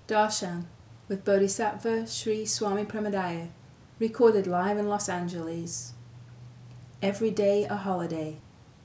Darshan with Bodhisattva Sri Swami Premadaya, recorded live in Los Angeles. Every day a holiday.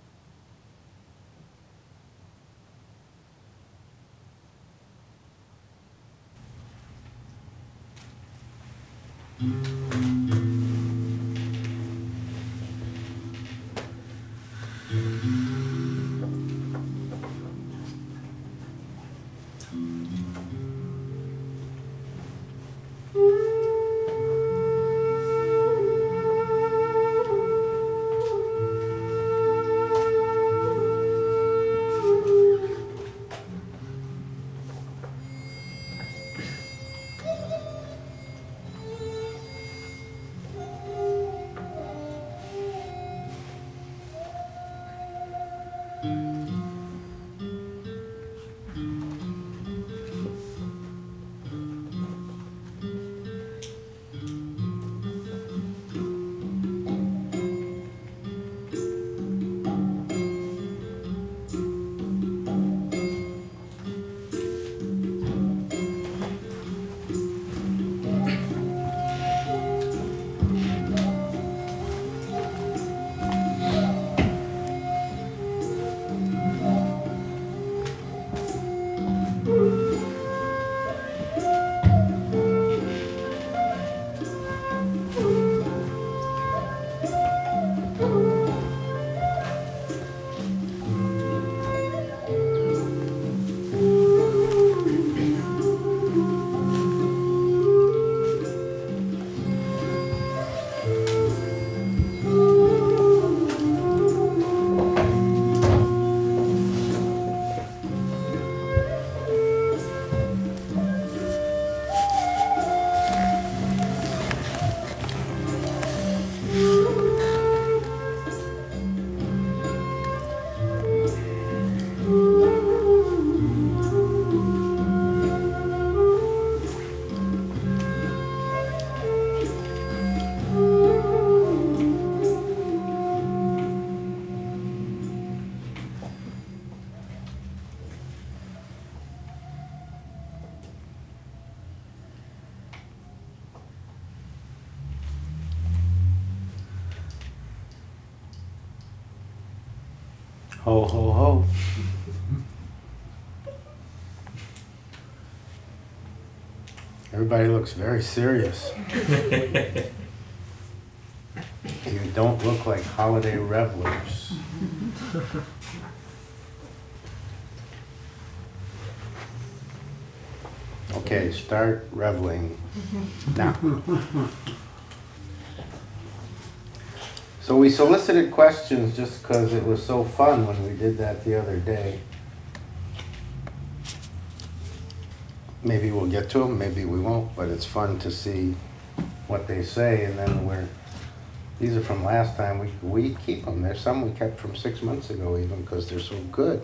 Ho, ho, ho. Everybody looks very serious. You don't look like holiday revelers. Okay, start reveling now. So we solicited questions just because it was so fun when we did that the other day. Maybe we'll get to them, maybe we won't, but it's fun to see what they say. And then these are from last time, we keep them. There's some we kept from 6 months ago even because they're so good.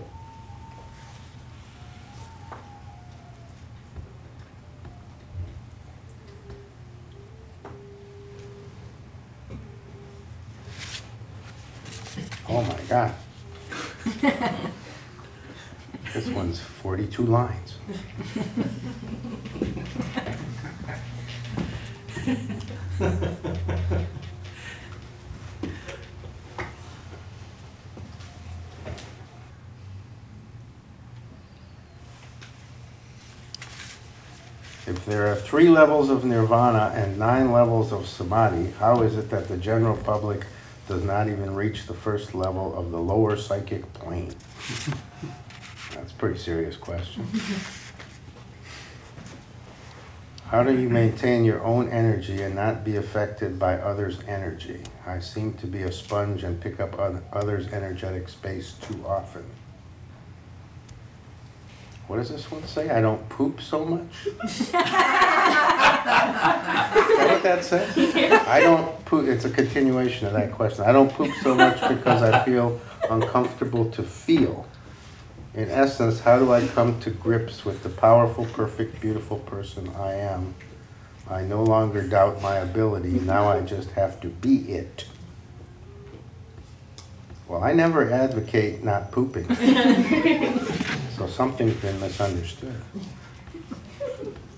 Oh my God. This one's 42 lines. If there are 3 levels of nirvana and 9 levels of samadhi, how is it that the general public does not even reach the first level of the lower psychic plane? That's a pretty serious question. How do you maintain your own energy and not be affected by others' energy? I seem to be a sponge and pick up others' energetic space too often. What does this one say? I don't poop so much? Is that what that says? I don't poop. It's a continuation of that question. I don't poop so much because I feel uncomfortable to feel. In essence, how do I come to grips with the powerful, perfect, beautiful person I am? I no longer doubt my ability. Now I just have to be it. Well, I never advocate not pooping. So something's been misunderstood.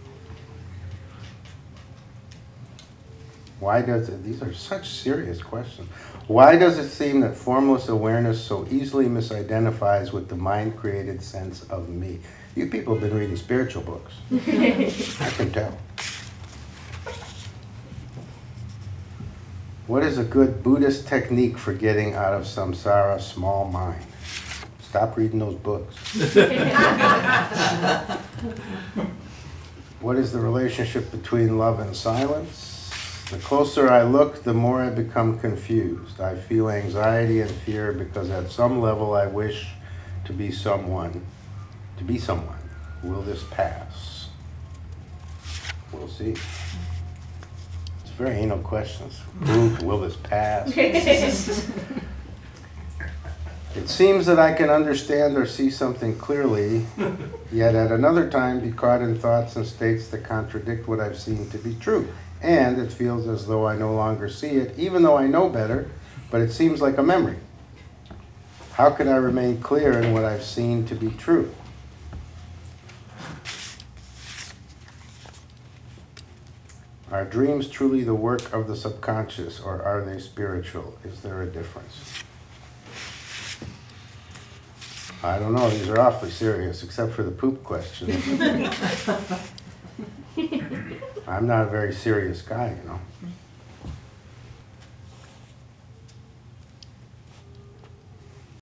Why does it, these are such serious questions. Why does it seem that formless awareness so easily misidentifies with the mind-created sense of me? You people have been reading spiritual books. I can tell. What is a good Buddhist technique for getting out of samsara small mind? Stop reading those books. What is the relationship between love and silence? The closer I look, the more I become confused. I feel anxiety and fear because at some level I wish to be someone. Will this pass? We'll see. It's very anal questions. Will this pass? It seems that I can understand or see something clearly, yet at another time be caught in thoughts and states that contradict what I've seen to be true. And it feels as though I no longer see it, even though I know better, but it seems like a memory. How can I remain clear in what I've seen to be true? Are dreams truly the work of the subconscious, or are they spiritual? Is there a difference? I don't know, these are awfully serious, except for the poop question. I'm not a very serious guy, you know.